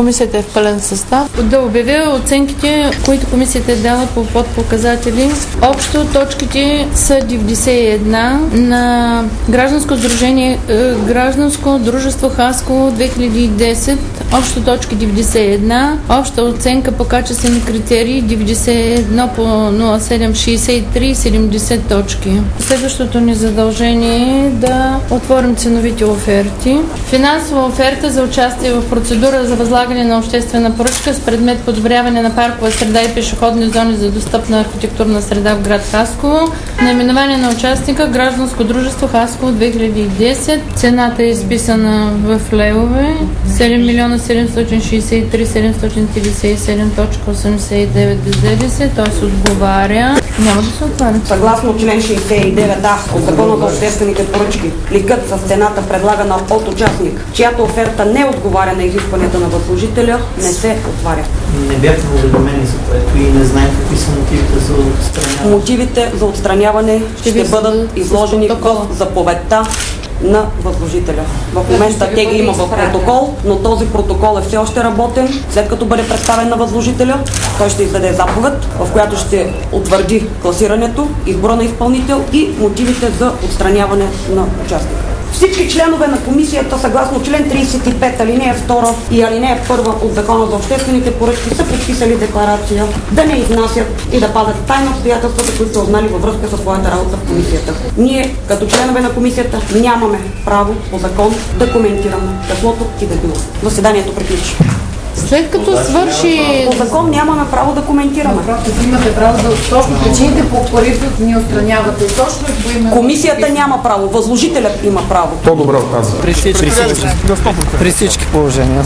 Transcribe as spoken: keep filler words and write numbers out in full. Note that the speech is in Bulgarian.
комисията е в пълен състав. Да обявя оценките, които комисията е дала по подпоказатели. Общо точките са деветдесет и едно на гражданско сдружение, гражданско дружество Хасково две хиляди и десет. Общо точки деветдесет и едно. Обща оценка по качествени критерии деветдесет и едно по нула седем шейсет и три, седемдесет точки. Следващото ни задължение е да отворим ценовите оферти. Финансова оферта за участие в процедура за възлагане на обществена поръчка с предмет подобряване на паркова среда и пешеходни зони за достъпна архитектурна среда в град Хасково. Наименование на участника Гражданско дружество Хасково две хиляди и десет. Цената е изписана в левове. седем милиона седемстотин шейсет и три хиляди седемстотин деветдесет и седем цяло осемдесет и девет без ДДС, т.е. отговаря. Няма да се отваря. Съгласно член шейсет и девет а от Закона за обществените поръчки, пликът с цената, предлагана от участник, чиято оферта не отговаря на изискванията на възложителя, не се отваря. Не бяхме уведомени за което и не знаем какви са мотивите за отстраняване. Мотивите за отстраняване ще, ще бъдат изложени в заповедта на възложителя. В момента те ги има в протокол, но този протокол е все още работен. След като бъде представен на възложителя, той ще издаде заповед, в която ще утвърди класирането, избора на изпълнител и мотивите за отстраняване на участника. Всички членове на комисията, съгласно член трийсет и пет, алинея втора и алинея първа от Закона за обществените поръчки, са подписали декларация да не изнасят и да пазят тайна обстоятелствата, които са узнали във връзка със своята работа в комисията. Ние, като членове на комисията, нямаме право по закон да коментираме каквото и да било. Заседанието приключи. След като свърши... По закон нямаме право да коментираме. Просто имате право да точно причините, по които ни отстранявате. Точно по име... Комисията няма право, възложителят има право. По-добре от нас. При всички, при всички положения.